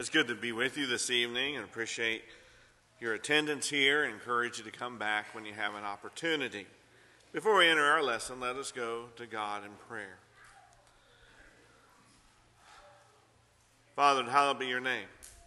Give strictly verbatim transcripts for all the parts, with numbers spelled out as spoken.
It's good to be with you this evening and appreciate your attendance here and encourage you to come back when you have an opportunity. Before we enter our lesson, let us go to God in prayer. Father, hallowed be your name.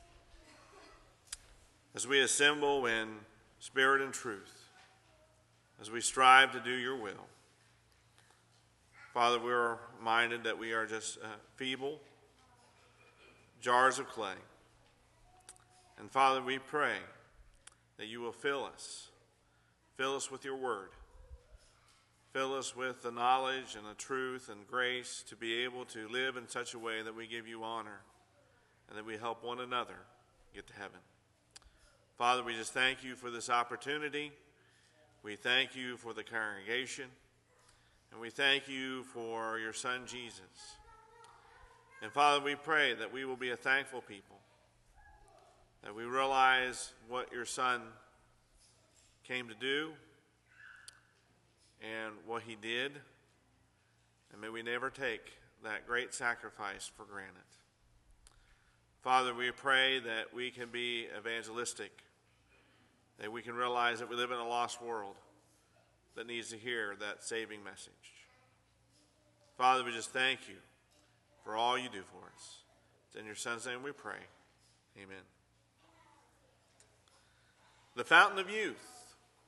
As we assemble in spirit and truth, as we strive to do your will, Father, we are reminded that we are just uh, feeble jars of clay. And Father, we pray that you will fill us. Fill us with your word. Fill us with the knowledge and the truth and grace to be able to live in such a way that we give you honor and that we help one another get to heaven. Father, we just thank you for this opportunity. We thank you for the congregation. And we thank you for your son, Jesus. And Father, we pray that we will be a thankful people, that we realize what your son came to do and what he did, and may we never take that great sacrifice for granted. Father, we pray that we can be evangelistic, that we can realize that we live in a lost world that needs to hear that saving message. Father, we just thank you for all you do for us. It's in your son's name we pray. Amen. The Fountain of Youth.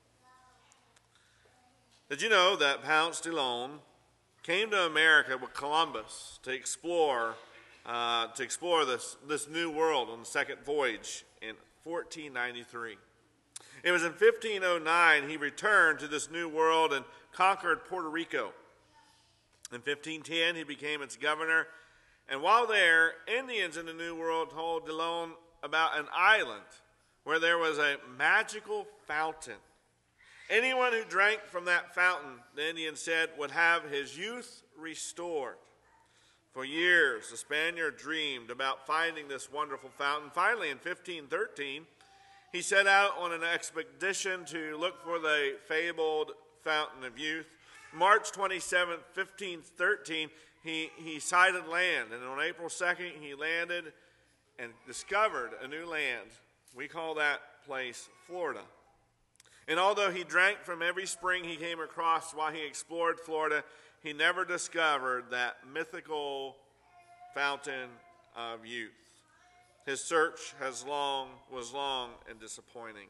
Did you know that Ponce de Leon came to America with Columbus to explore uh, to explore this, this new world on the second voyage in fourteen ninety-three? It was in fifteen oh nine he returned to this new world and conquered Puerto Rico. In fifteen ten he became its governor, and while there, Indians in the New World told de Leon about an island where there was a magical fountain. Anyone who drank from that fountain, the Indians said, would have his youth restored. For years, the Spaniard dreamed about finding this wonderful fountain. Finally, in fifteen thirteen, he set out on an expedition to look for the fabled Fountain of Youth. March twenty-seventh, fifteen thirteen, he, he sighted land, and on April second, he landed and discovered a new land. We call that place Florida. And although he drank from every spring he came across while he explored Florida, he never discovered that mythical fountain of youth. His search has long, was long and disappointing.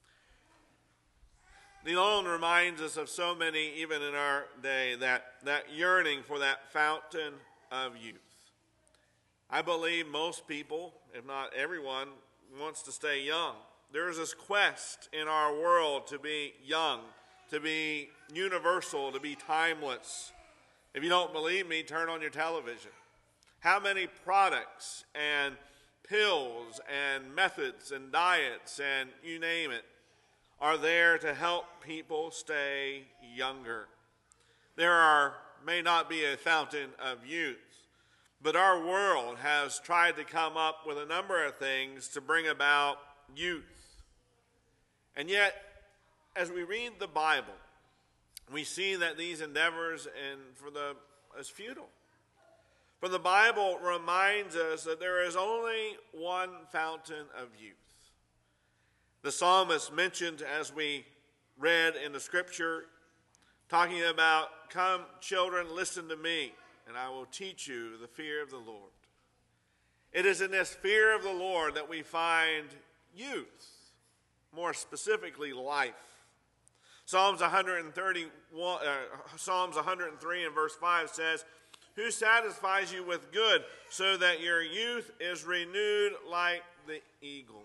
de Leon reminds us of so many, even in our day, that, that yearning for that fountain of youth. I believe most people, if not everyone, wants to stay young. There is this quest in our world to be young, to be universal, to be timeless. If you don't believe me, turn on your television. How many products and pills and methods and diets and you name it are there to help people stay younger? There are may not be a fountain of youth, but our world has tried to come up with a number of things to bring about youth. And yet, as we read the Bible, we see that these endeavors and for the is futile. For the Bible reminds us that there is only one fountain of youth. The psalmist mentioned, as we read in the scripture, talking about, "Come, children, listen to me, and I will teach you the fear of the Lord." It is in this fear of the Lord that we find youth, more specifically life. Psalms one thirty-one, uh, Psalms one oh three and verse five says, "Who satisfies you with good, so that your youth is renewed like the eagles?"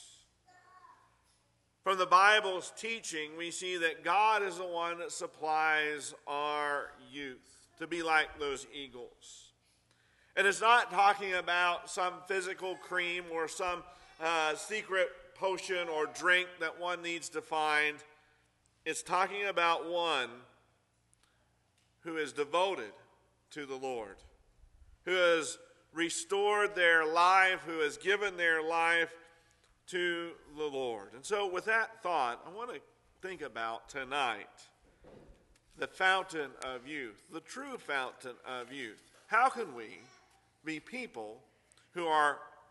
From the Bible's teaching, we see that God is the one that supplies our youth to be like those eagles. And it's not talking about some physical cream or some uh, secret potion or drink that one needs to find. It's talking about one who is devoted to the Lord, who has restored their life, who has given their life to the Lord. And so with that thought, I want to think about tonight the fountain of youth, the true fountain of youth. How can we be people who are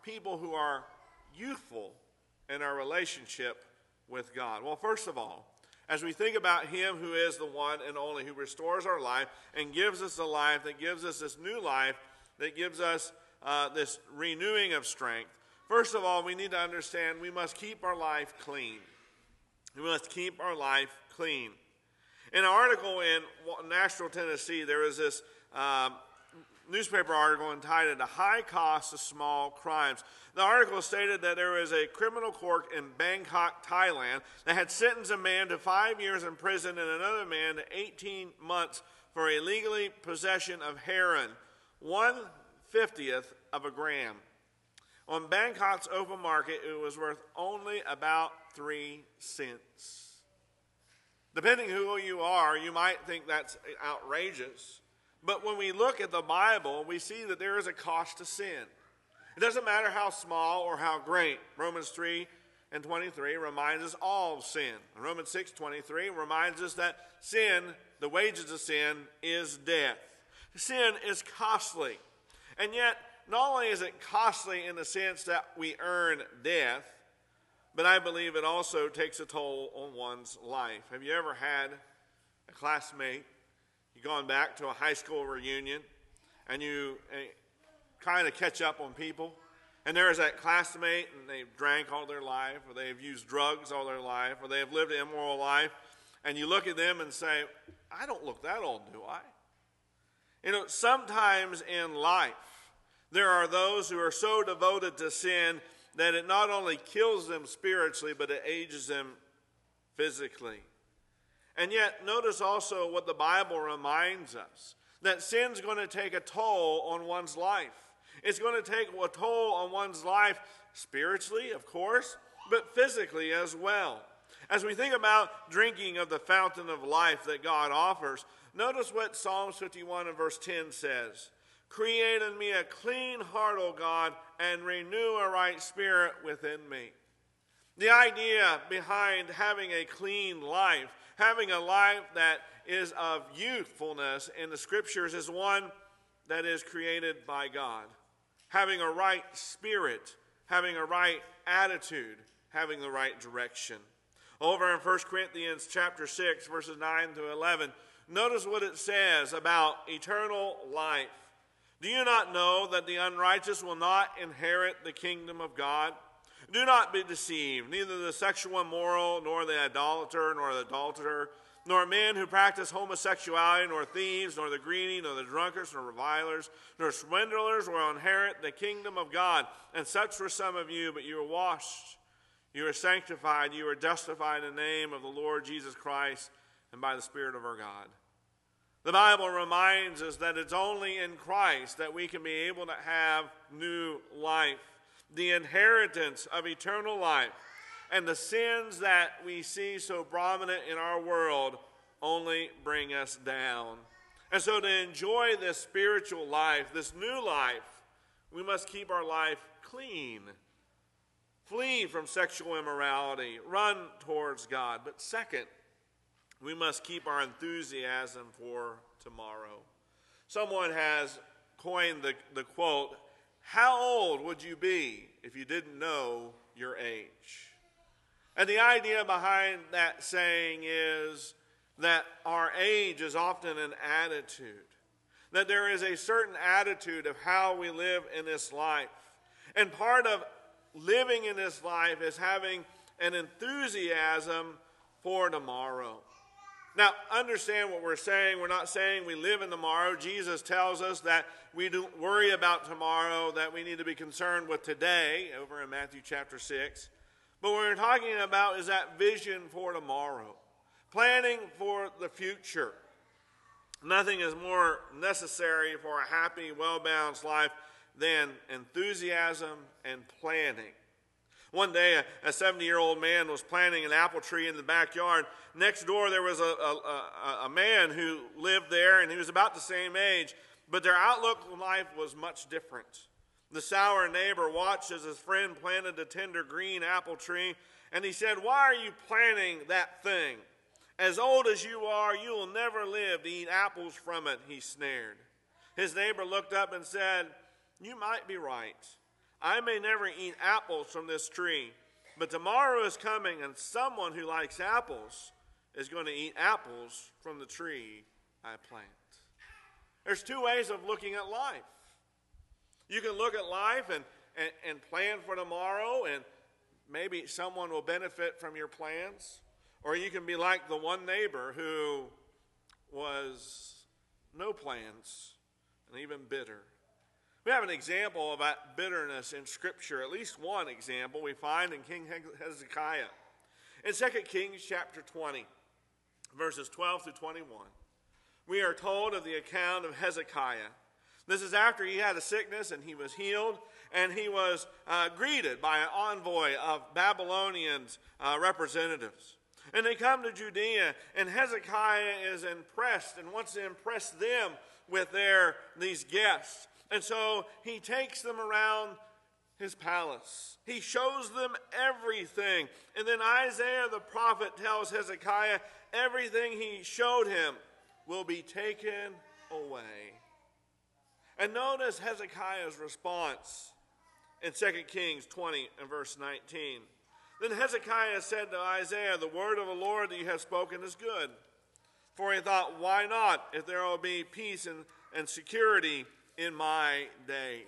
people who are youthful in our relationship with God? Well, first of all, as we think about him who is the one and only, who restores our life and gives us a life, that gives us this new life, that gives us uh, this renewing of strength, first of all, we need to understand we must keep our life clean. We must keep our life clean. In an article in Nashville, Tennessee, there was this um, newspaper article entitled "The High Cost of Small Crimes." The article stated that there was a criminal court in Bangkok, Thailand, that had sentenced a man to five years in prison and another man to eighteen months for illegally possession of heroin, one fiftieth of a gram. On Bangkok's open market, it was worth only about three cents. Depending who you are, you might think that's outrageous. But when we look at the Bible, we see that there is a cost to sin. It doesn't matter how small or how great. Romans three and twenty-three reminds us all of sin. Romans six twenty-three reminds us that sin, the wages of sin, is death. Sin is costly. And yet, not only is it costly in the sense that we earn death, but I believe it also takes a toll on one's life. Have you ever had a classmate, you've gone back to a high school reunion, and you uh, kind of catch up on people, and there is that classmate, and they've drank all their life, or they've used drugs all their life, or they have lived an immoral life, and you look at them and say, I don't look that old, do I? You know, sometimes in life, there are those who are so devoted to sin that it not only kills them spiritually, but it ages them physically. And yet, notice also what the Bible reminds us, that sin's going to take a toll on one's life. It's going to take a toll on one's life spiritually, of course, but physically as well. As we think about drinking of the fountain of life that God offers, notice what Psalms fifty-one and verse ten says. Create in me a clean heart, O God, and renew a right spirit within me. The idea behind having a clean life, having a life that is of youthfulness in the Scriptures, is one that is created by God. Having a right spirit, having a right attitude, having the right direction. Over in First Corinthians chapter six, verses nine to eleven, notice what it says about eternal life. Do you not know that the unrighteous will not inherit the kingdom of God? Do not be deceived, neither the sexual immoral, nor the idolater, nor the adulterer, nor men who practice homosexuality, nor thieves, nor the greedy, nor the drunkards, nor revilers, nor swindlers will inherit the kingdom of God. And such were some of you, but you were washed, you were sanctified, you were justified in the name of the Lord Jesus Christ and by the Spirit of our God. The Bible reminds us that it's only in Christ that we can be able to have new life, the inheritance of eternal life, and the sins that we see so prominent in our world only bring us down. And so to enjoy this spiritual life, this new life, we must keep our life clean. Flee from sexual immorality. Run towards God. But second, we must keep our enthusiasm for tomorrow. Someone has coined the, the quote, how old would you be if you didn't know your age? And the idea behind that saying is that our age is often an attitude. That there is a certain attitude of how we live in this life. And part of living in this life is having an enthusiasm for tomorrow. Now, understand what we're saying. We're not saying we live in tomorrow. Jesus tells us that we don't worry about tomorrow, that we need to be concerned with today, over in Matthew chapter six. But what we're talking about is that vision for tomorrow, planning for the future. Nothing is more necessary for a happy, well-balanced life than enthusiasm and planning. One day, a seventy-year-old man was planting an apple tree in the backyard. Next door, there was a, a, a, a man who lived there, and he was about the same age, but their outlook on life was much different. The sour neighbor watched as his friend planted the tender green apple tree, and he said, why are you planting that thing? As old as you are, you will never live to eat apples from it, he sneered. His neighbor looked up and said, you might be right. I may never eat apples from this tree, but tomorrow is coming, and someone who likes apples is going to eat apples from the tree I plant. There's two ways of looking at life. You can look at life and, and, and plan for tomorrow, and maybe someone will benefit from your plans. Or you can be like the one neighbor who was no plans and even bitter. We have an example of that bitterness in Scripture, at least one example we find in King Hezekiah. In Second Kings chapter twenty, verses twelve through twenty-one, we are told of the account of Hezekiah. This is after he had a sickness and he was healed, and he was uh, greeted by an envoy of Babylonian uh, representatives. And they come to Judea, and Hezekiah is impressed and wants to impress them with their these guests. And so he takes them around his palace. He shows them everything. And then Isaiah the prophet tells Hezekiah everything he showed him will be taken away. And notice Hezekiah's response in Second Kings twenty and verse nineteen. Then Hezekiah said to Isaiah, the word of the Lord that you have spoken is good. For he thought, why not, if there will be peace and, and security in my days?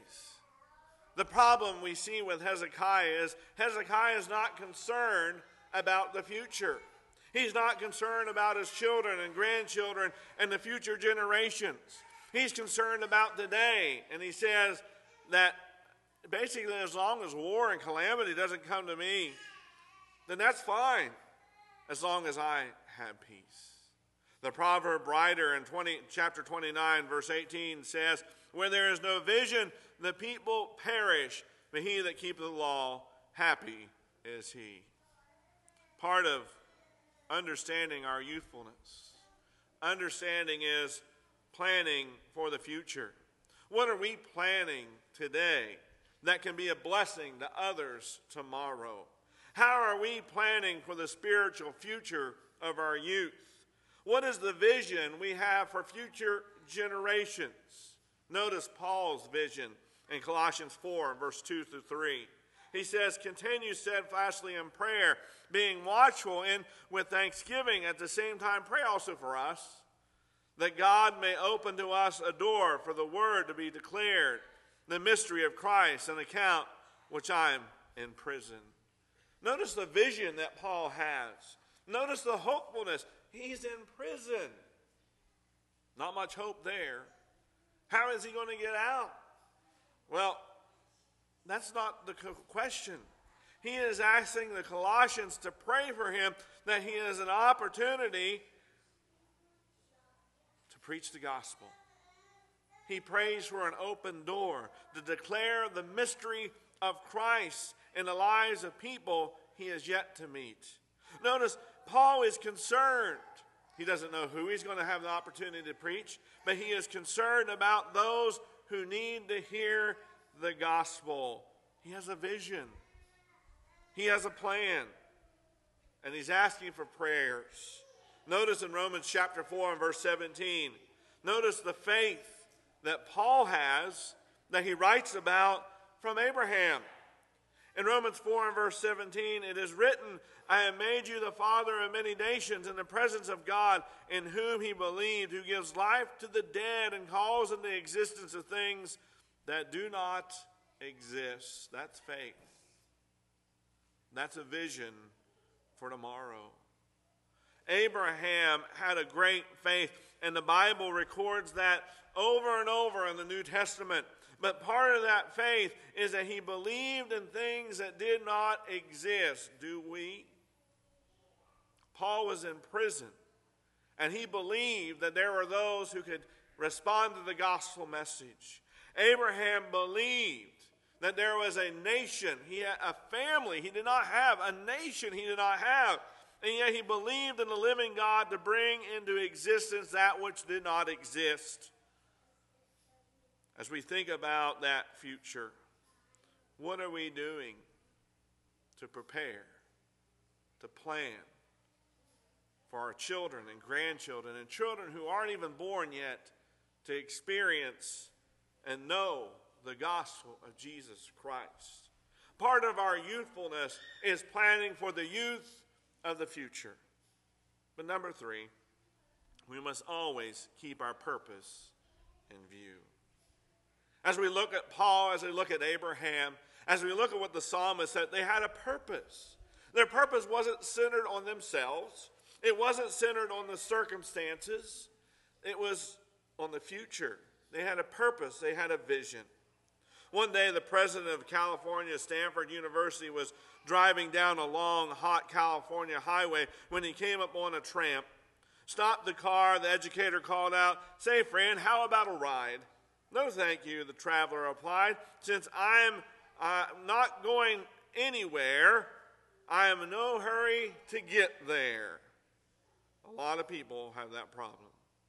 The problem we see with Hezekiah is Hezekiah is not concerned about the future. He's not concerned about his children and grandchildren and the future generations. He's concerned about today. And he says that basically as long as war and calamity doesn't come to me, then that's fine as long as I have peace. The proverb writer in twenty, chapter twenty-nine, verse eighteen says, where there is no vision, the people perish, but he that keepeth the law, happy is he. Part of understanding our youthfulness, understanding is planning for the future. What are we planning today that can be a blessing to others tomorrow? How are we planning for the spiritual future of our youth? What is the vision we have for future generations? Notice Paul's vision in Colossians four, verse two through three. He says, continue steadfastly in prayer, being watchful and with thanksgiving at the same time. Pray also for us, that God may open to us a door for the word to be declared, the mystery of Christ, an account which I'm in prison. Notice the vision that Paul has. Notice the hopefulness. He's in prison. Not much hope there. How is he going to get out? Well, that's not the question. He is asking the Colossians to pray for him that he has an opportunity to preach the gospel. He prays for an open door to declare the mystery of Christ in the lives of people he has yet to meet. Notice, Paul is concerned. He doesn't know who he's going to have the opportunity to preach, but he is concerned about those who need to hear the gospel. He has a vision. He has a plan. And he's asking for prayers. Notice in Romans chapter four and verse seventeen, notice the faith that Paul has that he writes about from Abraham. In Romans four and verse seventeen, it is written, I have made you the father of many nations in the presence of God, in whom he believed, who gives life to the dead and calls into existence of things that do not exist. That's faith. That's a vision for tomorrow. Abraham had a great faith, and the Bible records that over and over in the New Testament. But part of that faith is that he believed in things that did not exist. Do we? Paul was in prison, and he believed that there were those who could respond to the gospel message. Abraham believed that there was a nation, he had a family he did not have, a nation he did not have, and yet he believed in the living God to bring into existence that which did not exist. As we think about that future, what are we doing to prepare, to plan for our children and grandchildren and children who aren't even born yet to experience and know the gospel of Jesus Christ. Part of our youthfulness is planning for the youth of the future. But number three, we must always keep our purpose in view. As we look at Paul, as we look at Abraham, as we look at what the psalmist said, they had a purpose. Their purpose wasn't centered on themselves. It wasn't centered on the circumstances. It was on the future. They had a purpose. They had a vision. One day, the president of California, Stanford University, was driving down a long, hot California highway when he came up on a tramp. Stopped the car. The educator called out, "Say, friend, how about a ride?" "No, thank you," the traveler replied. "Since I'm uh, not going anywhere, I am in no hurry to get there." A lot of people have that problem.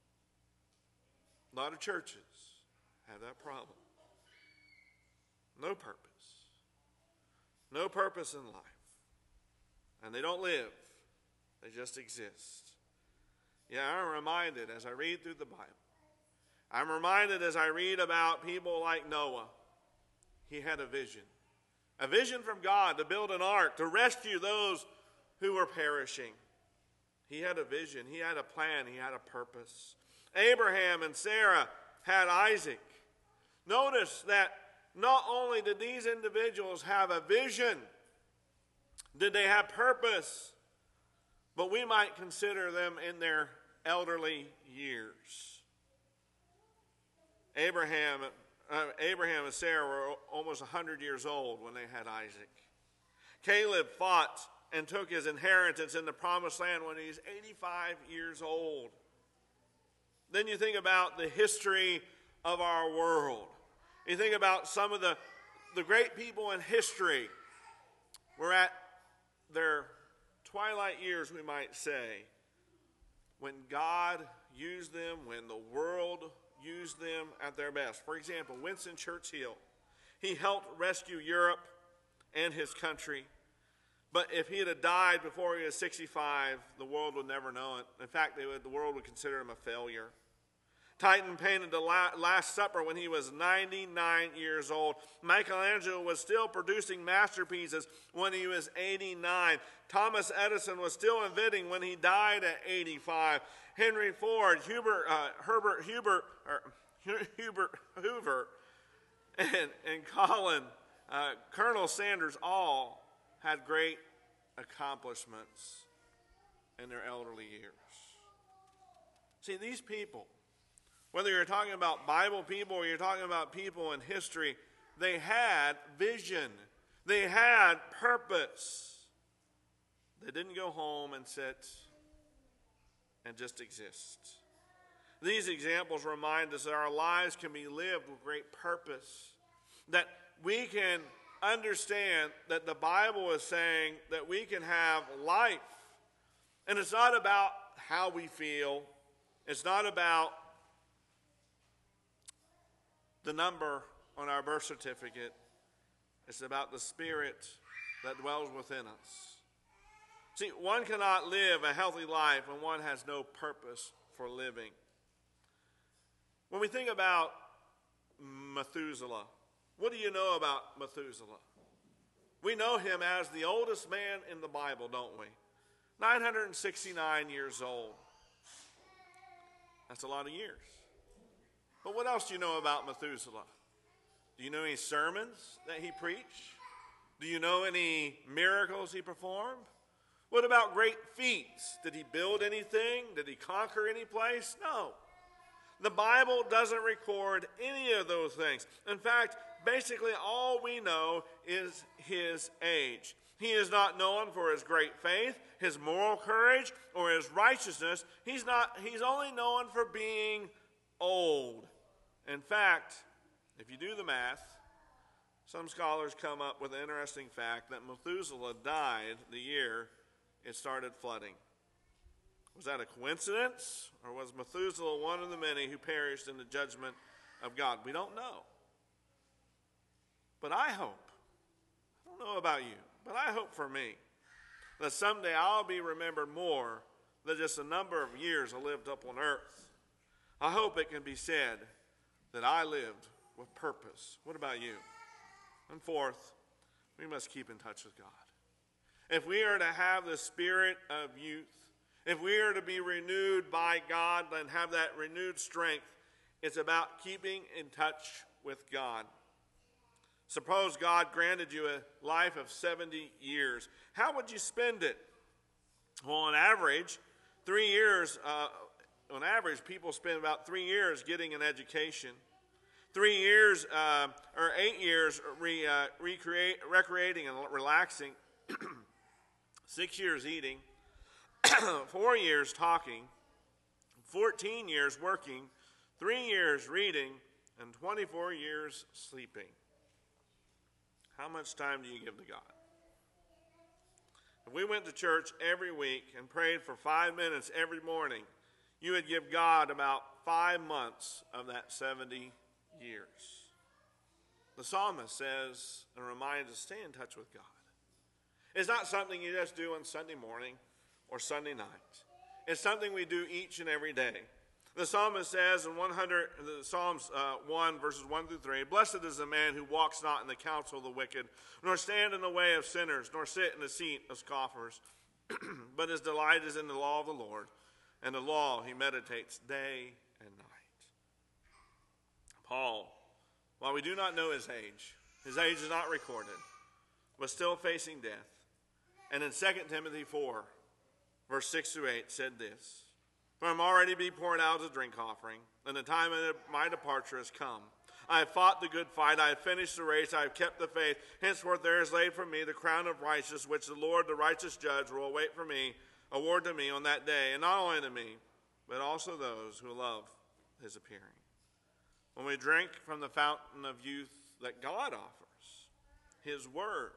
A lot of churches have that problem. No purpose. No purpose in life. And they don't live. They just exist. Yeah, I'm reminded as I read through the Bible. I'm reminded as I read about people like Noah. He had a vision. A vision from God to build an ark, to rescue those who were perishing. He had a vision. He had a plan. He had a purpose. Abraham and Sarah had Isaac. Notice that not only did these individuals have a vision, did they have purpose, but we might consider them in their elderly years. Abraham, uh, Abraham and Sarah were almost one hundred years old when they had Isaac. Caleb fought and took his inheritance in the promised land when he was eighty-five years old. Then you think about the history of our world. You think about some of the, the great people in history were at their twilight years, we might say, when God used them, when the world used them at their best. For example, Winston Churchill. He helped rescue Europe and his country. But if he had died before he was sixty-five, the world would never know it. In fact, they would, the world would consider him a failure. Titan painted the Last Supper when he was ninety-nine years old. Michelangelo was still producing masterpieces when he was eighty-nine. Thomas Edison was still inventing when he died at eighty-five. Henry Ford, Hubert, uh, Herbert Hubert, or Hubert Hoover, and, and Colin, uh, Colonel Sanders all had great accomplishments in their elderly years. See, these people, whether you're talking about Bible people or you're talking about people in history, they had vision. They had purpose. They didn't go home and sit and just exist. These examples remind us that our lives can be lived with great purpose, that we can understand that the Bible is saying that we can have life. And it's not about how we feel. It's not about the number on our birth certificate. It's about the Spirit that dwells within us. See, one cannot live a healthy life when one has no purpose for living. When we think about Methuselah, what do you know about Methuselah? We know him as the oldest man in the Bible, don't we? nine hundred sixty-nine years old. That's a lot of years. But what else do you know about Methuselah? Do you know any sermons that he preached? Do you know any miracles he performed? What about great feats? Did he build anything? Did he conquer any place? No. The Bible doesn't record any of those things. In fact, basically all we know is his age. He is not known for his great faith, his moral courage, or his righteousness. He's not, he's only known for being old. In fact, if you do the math, some scholars come up with an interesting fact that Methuselah died the year it started flooding. Was that a coincidence, or was Methuselah one of the many who perished in the judgment of God? We don't know. But I hope, I don't know about you, but I hope for me that someday I'll be remembered more than just a number of years I lived up on earth. I hope it can be said that I lived with purpose. What about you? And fourth, we must keep in touch with God. If we are to have the spirit of youth, if we are to be renewed by God and have that renewed strength, it's about keeping in touch with God. Suppose God granted you a life of seventy years. How would you spend it? Well, on average, three years, uh, on average, people spend about three years getting an education. Three years, uh, or eight years, re, uh, recreate, recreating and relaxing. Six years eating. Four years talking. Fourteen years working. Three years reading. And twenty-four years sleeping. How much time do you give to God? If we went to church every week and prayed for five minutes every morning, you would give God about five months of that seventy years. The psalmist says and reminds us, stay in touch with God. It's not something you just do on Sunday morning or Sunday night. It's something we do each and every day. The psalmist says in one hundred, the Psalms uh, one, verses one through three, blessed is the man who walks not in the counsel of the wicked, nor stand in the way of sinners, nor sit in the seat of scoffers. But his delight is in the law of the Lord, and the law he meditates day and night. Paul, while we do not know his age, his age is not recorded, was still facing death. And in Second Timothy four, verse six through eight, said this, for I am already be poured out as a drink offering, and the time of my departure has come. I have fought the good fight, I have finished the race, I have kept the faith. Henceforth there is laid for me the crown of righteousness, which the Lord, the righteous judge, will await for me, award to me on that day, and not only to me, but also those who love his appearing. When we drink from the fountain of youth that God offers, his word,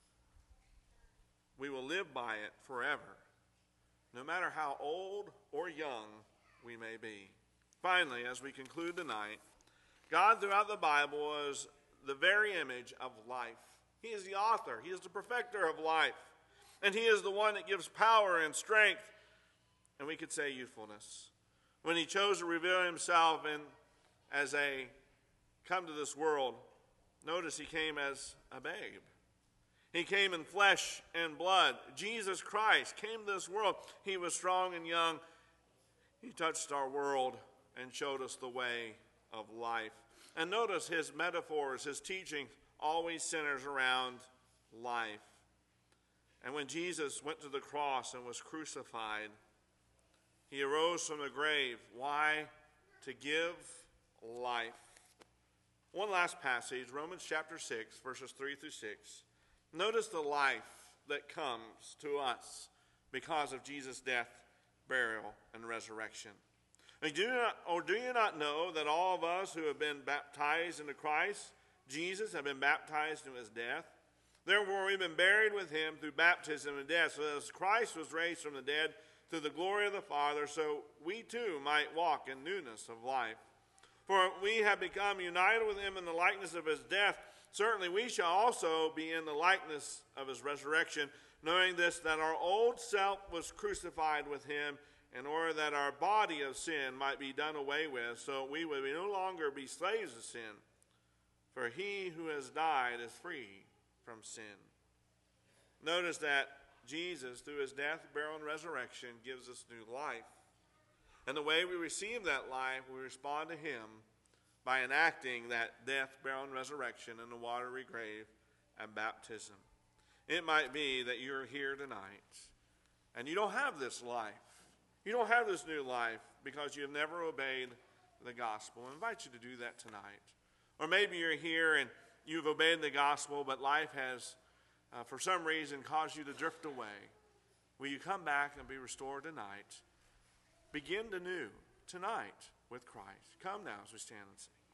we will live by it forever, no matter how old or young we may be. Finally, as we conclude tonight, God throughout the Bible is the very image of life. He is the author. He is the perfecter of life. And he is the one that gives power and strength, and we could say youthfulness. When he chose to reveal himself in, as a come to this world, notice he came as a babe. He came in flesh and blood. Jesus Christ came to this world. He was strong and young. He touched our world and showed us the way of life. And notice his metaphors, his teaching always centers around life. And when Jesus went to the cross and was crucified, he arose from the grave. Why? To give life. One last passage, Romans chapter six, verses three through six. Notice the life that comes to us because of Jesus' death, burial, and resurrection. And do you not, or do you not know that all of us who have been baptized into Christ Jesus have been baptized into his death? Therefore we've been buried with him through baptism and death, so that as Christ was raised from the dead through the glory of the Father, so we too might walk in newness of life. For we have become united with him in the likeness of his death. Certainly we shall also be in the likeness of his resurrection, knowing this, that our old self was crucified with him, in order that our body of sin might be done away with, so we would no longer be slaves of sin. For he who has died is free from sin. Notice that Jesus, through his death, burial, and resurrection, gives us new life. And the way we receive that life, we respond to him by enacting that death, burial, and resurrection in the watery grave and baptism. It might be that you're here tonight and you don't have this life. You don't have this new life because you have never obeyed the gospel. I invite you to do that tonight. Or maybe you're here and you've obeyed the gospel, but life has, uh, for some reason, caused you to drift away. Will you come back and be restored tonight? Begin anew tonight with Christ. Come now as we stand and sing.